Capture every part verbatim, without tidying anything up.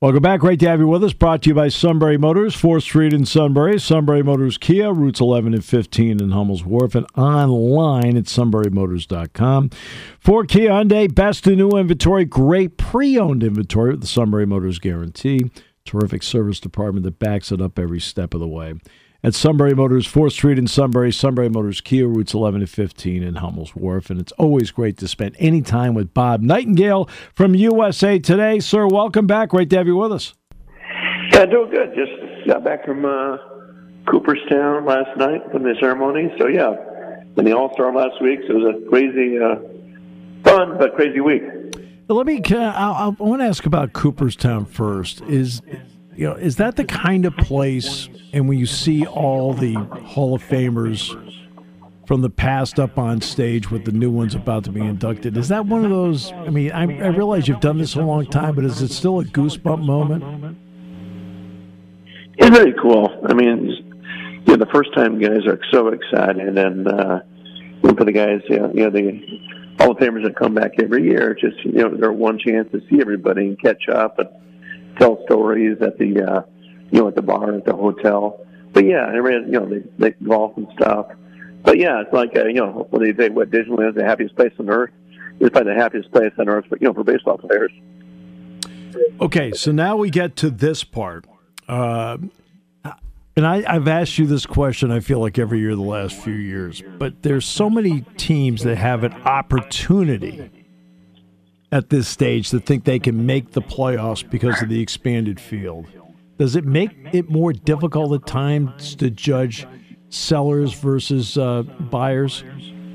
Welcome back. Great to have you with us. Brought to you by Sunbury Motors, fourth Street in Sunbury. Sunbury Motors Kia, routes eleven and fifteen in Hummel's Wharf, and online at sunbury motors dot com. For Kia Hyundai, best in new inventory, great pre-owned inventory with the Sunbury Motors Guarantee. Terrific service department that backs it up every step of the way. At Sunbury Motors, fourth Street in Sunbury, Sunbury Motors Kia, routes eleven and fifteen in Hummel's Wharf. And it's always great to spend any time with Bob Nightingale from U S A Today. Sir, welcome back. Great to have you with us. Yeah, doing good. Just got back from uh, Cooperstown last night from the ceremony. So, yeah, and the All-Star last week. So it was a crazy, uh, fun but crazy week. Let me, I, I want to ask about Cooperstown first. Is, you know, is that the kind of place, and when you see all the Hall of Famers from the past up on stage with the new ones about to be inducted, is that one of those, I mean, I, I realize you've done this a long time, but is it still a goosebump moment? It's very cool. I mean, yeah, the first time guys are so excited, and uh, for the guys, you know, you know, the Hall of Famers that come back every year, just, you know, they're one chance to see everybody and catch up and tell stories at the, uh, you know, at the bar, at the hotel. But yeah, I ran, you know, they, they golf and stuff. But yeah, it's like, uh, you know, what they say, what Disneyland is the happiest place on earth. It's probably the happiest place on earth, for, you know, for baseball players. Okay, so now we get to this part. Uh, and I, I've asked you this question, I feel like every year the last few years, but there's so many teams that have an opportunity at this stage that think they can make the playoffs because of the expanded field. Does it make it more difficult at times to judge sellers versus uh, buyers?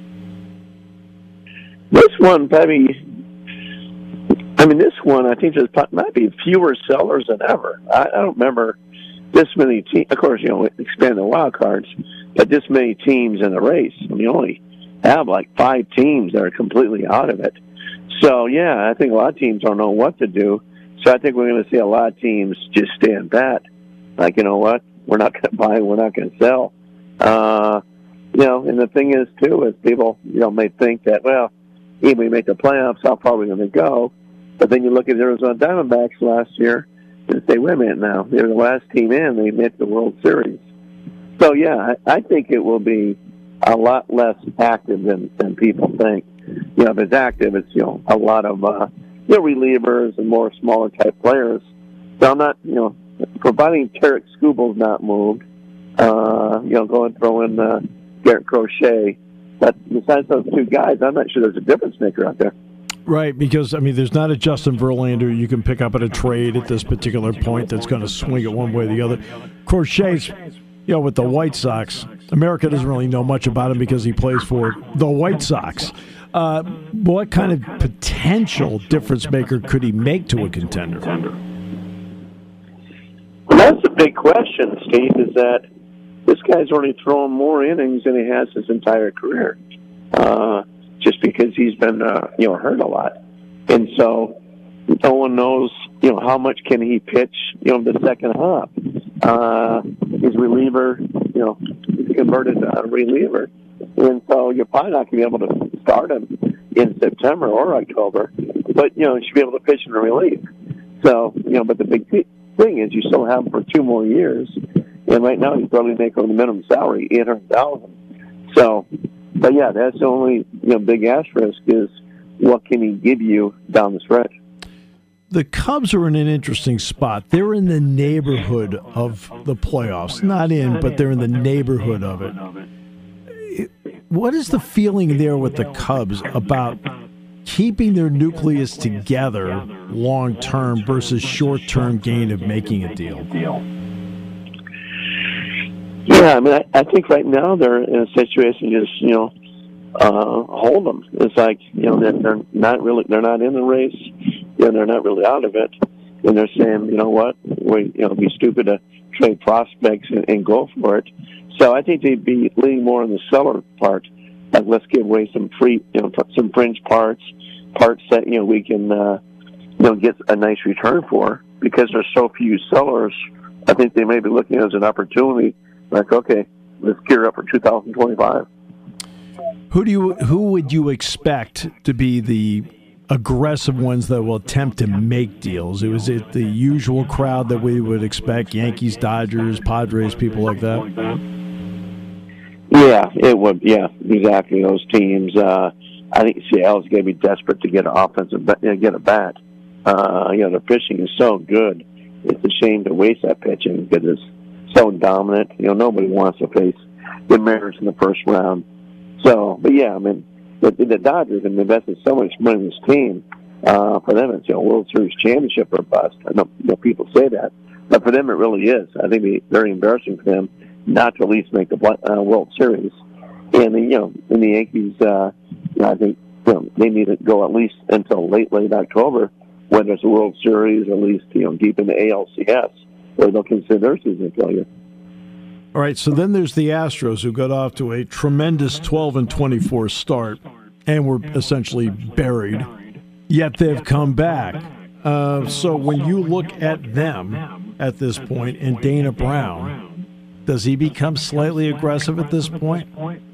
This one, probably, I mean, this one, I think there's might be fewer sellers than ever. I, I don't remember this many teams. Of course, you know, expand the wild cards, but this many teams in the race. I mean, you only have like five teams that are completely out of it. So, yeah, I think a lot of teams don't know what to do. So I think we're going to see a lot of teams just stand pat. Like, you know what? We're not going to buy, we're not going to sell. Uh, you know, and the thing is, too, is people, you know, may think that, well, if we make the playoffs, how far are we going to go? But then you look at the Arizona Diamondbacks last year and say, wait a minute now, they're the last team in, they made the World Series. So, yeah, I, I think it will be a lot less active than, than people think. You know, if it's active, it's, you know, a lot of, uh, you know, relievers and more smaller type players. So I'm not, you know, providing Tarek Skubal's not moved, uh, you know, go and throw in uh, Garrett Crochet. But besides those two guys, I'm not sure there's a difference maker out there. Right, because, I mean, there's not a Justin Verlander you can pick up at a trade at this particular point that's going to swing it one way or the other. Crochet's, you know, with the White Sox, America doesn't really know much about him because he plays for the White Sox. Uh, what kind of potential difference maker could he make to a contender? Well, that's the big question, Steve, is that this guy's already thrown more innings than he has his entire career, uh, just because he's been, uh, you know, hurt a lot. And so no one knows, you know, how much can he pitch, you know, the second half. Uh, his reliever, you know, he's converted to a reliever. And so you're probably not going to be able to start him in September or October. But, you know, you should be able to pitch in relief. So, you know, but the big thing is you still have him for two more years. And right now he's probably making the minimum salary, eight hundred thousand dollars. So, but, yeah, that's the only, you know, big asterisk is what can he give you down the stretch. The Cubs are in an interesting spot. They're in the neighborhood of the playoffs. Not in, but they're in the neighborhood of it. What is the feeling there with the Cubs about keeping their nucleus together long-term versus short-term gain of making a deal? Yeah, I mean, I, I think right now they're in a situation just, you know, uh, hold them. It's like, you know, they're, they're not really, they're not in the race, you know, they're not really out of it, and they're saying, you know what, we, you know, it'd be stupid to trade prospects and, and go for it. So I think they'd be leaning more on the seller part. Like, let's give away some free, you know, some fringe parts, parts that, you know, we can, uh, you know, get a nice return for. Because there's so few sellers, I think they may be looking at it as an opportunity. Like, okay, let's gear up for two thousand twenty-five. Who do you? Who would you expect to be the aggressive ones that will attempt to make deals? It was it the usual crowd that we would expect, Yankees, Dodgers, Padres, people like that? Yeah, it would. Yeah, exactly. Those teams. Uh, I think Seattle's going to be desperate to get an offensive, you know, get a bat. Uh, you know, the pitching is so good. It's a shame to waste that pitching because it's so dominant. You know, nobody wants to face the Mariners in the first round. So, but yeah, I mean, the, the Dodgers have invested so much money in this team. Uh, for them, it's, you know, World Series championship or bust. I know, you know people say that, but for them, it really is. I think it's very embarrassing for them not to at least make the uh, World Series. And the, you know, in the Yankees, uh, you know, I think you know, they need to go at least until late, late October when there's a World Series, at least you know deep in the A L C S, where they'll consider their season failure. All right, so then there's the Astros, who got off to a tremendous twelve and twenty-four start and were essentially buried, yet they've come back. Uh, so when you look at them at this point, and Dana Brown, does he become slightly aggressive at this point?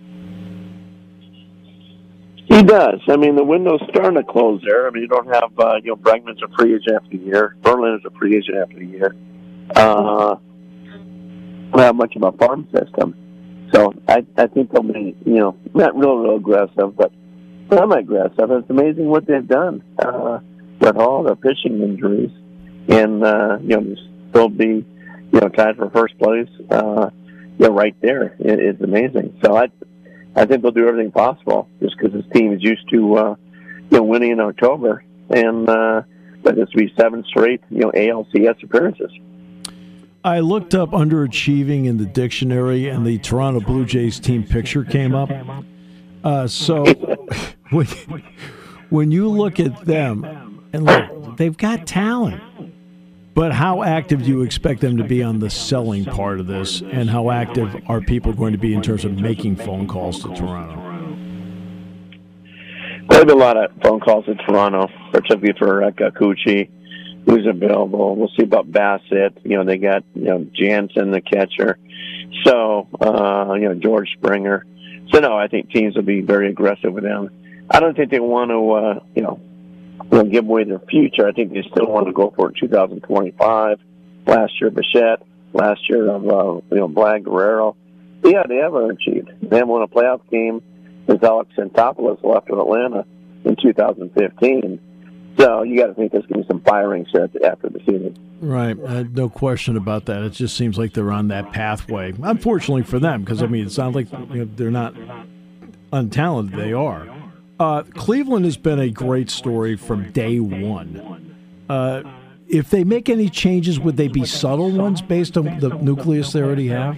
He does. I mean, the window's starting to close there. I mean, you don't have, uh, you know, Bregman's a free agent after the year. Verlander's a free agent after the year. Uh, don't have much of a farm system. So I, I think they'll be, you know, not real, real aggressive, but semi-aggressive. It's amazing what they've done uh, with all the pitching injuries. And, uh, you know, they'll be, you know, tied for first place, uh, you know, right there. It, it's amazing. So I I think they'll do everything possible just because this team is used to, uh, you know, winning in October. And uh, but this will be seven straight, you know, A L C S appearances. I looked up underachieving in the dictionary, and the Toronto Blue Jays team picture came up. Uh, so when, when you look at them, and look, they've got talent. But how active do you expect them to be on the selling part of this, and how active are people going to be in terms of making phone calls to Toronto? There'll be a lot of phone calls to Toronto, particularly for uh, Kikuchi, who's available. We'll see about Bassett. You know, they got, you know, Jansen, the catcher. So, uh, you know, George Springer. So, no, I think teams will be very aggressive with them. I don't think they want to, uh, you know, you know, give away their future. I think they still want to go for it two thousand twenty-five. Last year, Bichette. Last year, of uh, you know, Vlad Guerrero. Yeah, they have achieved. They haven't won a playoff game since Alex Santopoulos left with Atlanta in two thousand fifteen. So you got to think there's going to be some firing sets after the season. Right, uh, no question about that. It just seems like they're on that pathway. Unfortunately for them, because I mean, it sounds like you know, they're not untalented. They are. Uh, Cleveland has been a great story from day one. Uh, if they make any changes, would they be subtle ones based on the nucleus they already have?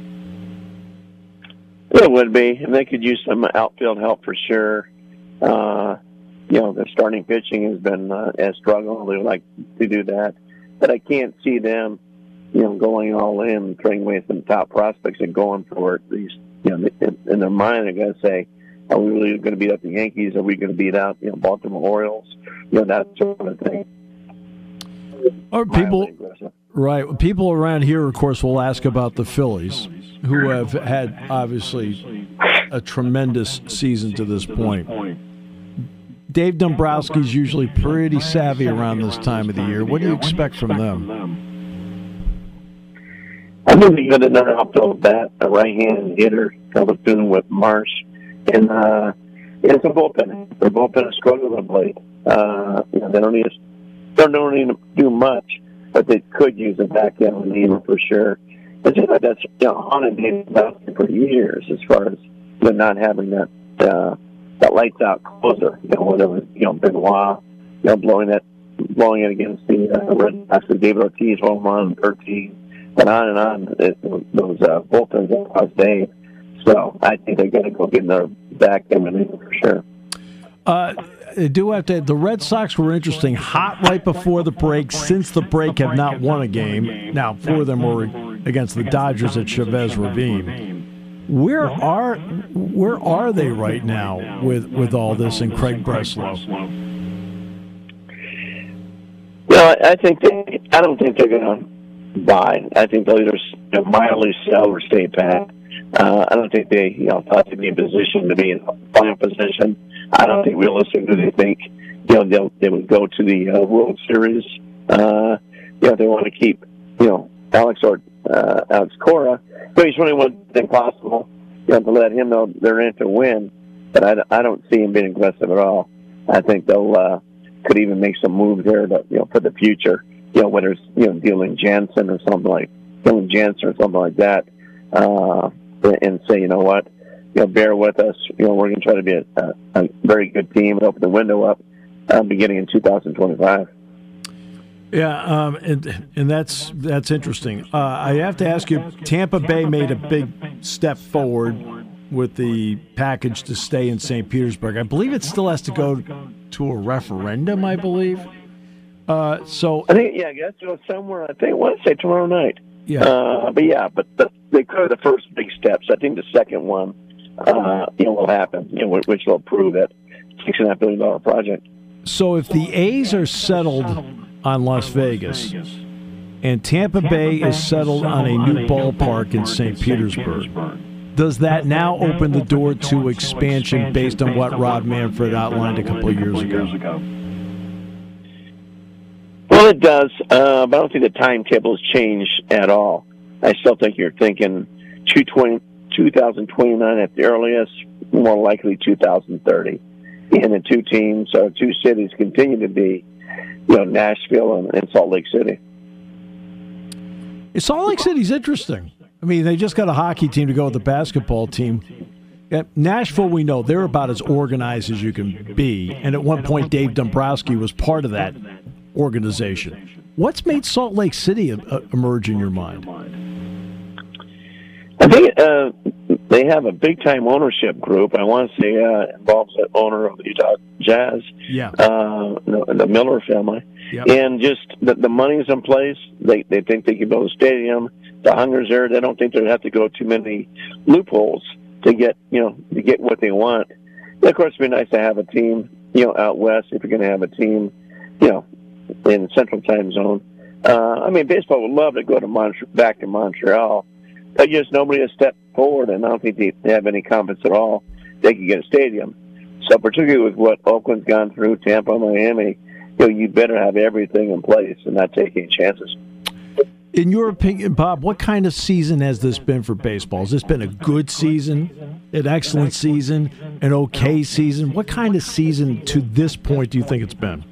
It would be, and they could use some outfield help for sure. Uh, you know, their starting pitching has been uh, a struggle. They would like to do that, but I can't see them, you know, going all in and trading away some top prospects and going for it. These, you know, in, in their mind, they're going to say, are we really going to beat out the Yankees? Are we going to beat out, you know, Baltimore Orioles? You know, that sort of thing. Or people, right? People around here, of course, will ask about the Phillies, who have had obviously a tremendous season to this point. Dave Dombrowski's usually pretty savvy around this time of the year. What do you expect from them? I think they got another outfield bat, a right-handed hitter, coming soon with Marsh. And uh, it's a bullpen. Their bullpen has struggled of late. Uh, you know, they don't need to, they don't need to do much, but they could use a back end reliever for sure. It's just like that's, you know, haunted Dave Dombrowski for years as far as you know, not having that uh, that lights out closer. You know, whatever, you know, Benoit, you know, blowing that, blowing it against the uh, Red Sox with David Ortiz home run thirteen, and on and on. It, those uh, bullpens across Dave. So I think they're going to go get their back end reliever for sure. Uh, I do have to. The Red Sox were interesting. Hot right before the break. Since the break, have not won a game. Now, four of them were against the Dodgers at Chavez Ravine. Where are where are they right now with, with all this and Craig Breslow? Well, I think they, I don't think they're going to buy. I think they'll either you know, mildly sell or stay pat. Uh, I don't think they, you know, thought they'd be in position to be in final position. I don't think realistically they think, you know, they'll, they would go to the uh, World Series. Uh, you know, they want to keep, you know, Alex or uh, Alex Cora. So he's really one thing possible, you know, to let him know they're in to win. But I, I don't see him being aggressive at all. I think they'll uh, could even make some moves there, to, you know, for the future. You know, whether it's, you know, dealing Jansen or something like dealing Jansen or something like that, uh, and say, you know what, you know, bear with us. You know, we're going to try to be a, a, a very good team and open the window up uh, beginning in two thousand twenty-five. Yeah, um, and and that's that's interesting. Uh, I have to ask you, Tampa Bay made a big step forward with the package to stay in Saint Petersburg. I believe it still has to go to a referendum, I believe. Uh, so I think, yeah, I guess go somewhere. I think I want to say tomorrow night. Yeah, uh, but yeah, but the, they could the first big steps. I think the second one, uh, you know, will happen. You know, which will prove it. Six and a half billion dollar project. So if the A's are settled on Las Vegas, and Tampa Bay is settled on a new ballpark in Saint Petersburg, does that now open the door to expansion based on what Rob Manfred outlined a couple of years ago? Well, it does, uh, but I don't think the timetable has changed at all. I still think you're thinking two thousand twenty-nine at the earliest, more likely two thousand thirty. And the two teams, or two cities, continue to be, you know, Nashville and, and Salt Lake City. Salt Lake City's interesting. I mean, they just got a hockey team to go with the basketball team. At Nashville, we know they're about as organized as you can be. And at one point, Dave Dombrowski was part of that organization. What's made Salt Lake City emerge in your mind? I think uh, they have a big-time ownership group. I want to say uh, involves the owner of the Utah Jazz, yeah, uh, the, the Miller family, yep. And just the, the money's in place. They they think they can build a stadium. The hunger's there. They don't think they have to go too many loopholes to get you know to get what they want. And of course, it'd be nice to have a team you know out west if you're going to have a team you know in the Central Time Zone. Uh, I mean, baseball would love to go to Mont- back to Montreal. But just nobody has stepped forward, and I don't think they have any confidence at all they can get a stadium. So particularly with what Oakland's gone through, Tampa, Miami, you know, you better have everything in place and not take any chances. In your opinion, Bob, what kind of season has this been for baseball? Has this been a good season, an excellent season, an okay season? What kind of season to this point do you think it's been?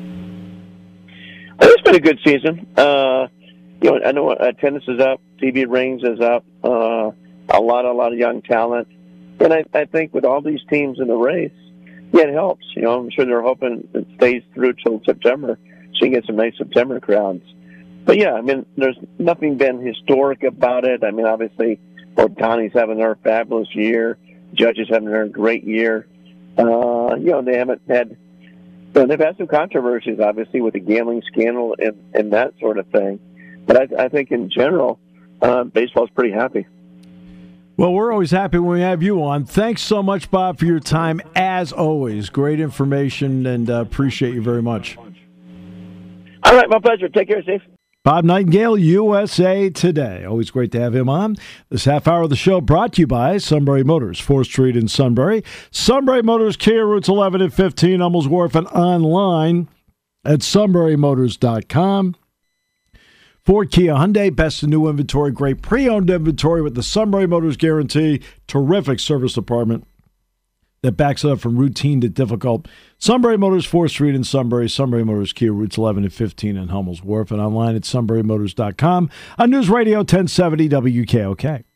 Well, it's been a good season. Uh, you know, I know attendance is up, T V ratings is up, uh, a lot, a lot of young talent, and I, I think with all these teams in the race, yeah, it helps. You know, I'm sure they're hoping it stays through till September, so you get some nice September crowds. But yeah, I mean, there's nothing been historic about it. I mean, obviously, Ohtani's having their fabulous year, Judge is having their great year. Uh, you know, they haven't had. You know, they've had some controversies, obviously, with the gambling scandal and, and that sort of thing. But I, I think in general, uh, baseball's pretty happy. Well, we're always happy when we have you on. Thanks so much, Bob, for your time. As always, great information, and uh, appreciate you very much. All right, my pleasure. Take care, Steve. Bob Nightingale, U S A Today. Always great to have him on. This half hour of the show brought to you by Sunbury Motors, fourth Street in Sunbury. Sunbury Motors, Kia, routes eleven and fifteen, Hummels Wharf, and online at sunbury motors dot com. Ford, Kia, Hyundai, best in new inventory, great pre-owned inventory with the Sunbury Motors guarantee. Terrific service department that backs it up from routine to difficult. Sunbury Motors, fourth Street in Sunbury. Sunbury Motors, Kia, routes eleven and fifteen in Hummels Wharf, and online at sunbury motors dot com. On News Radio ten seventy W K O K.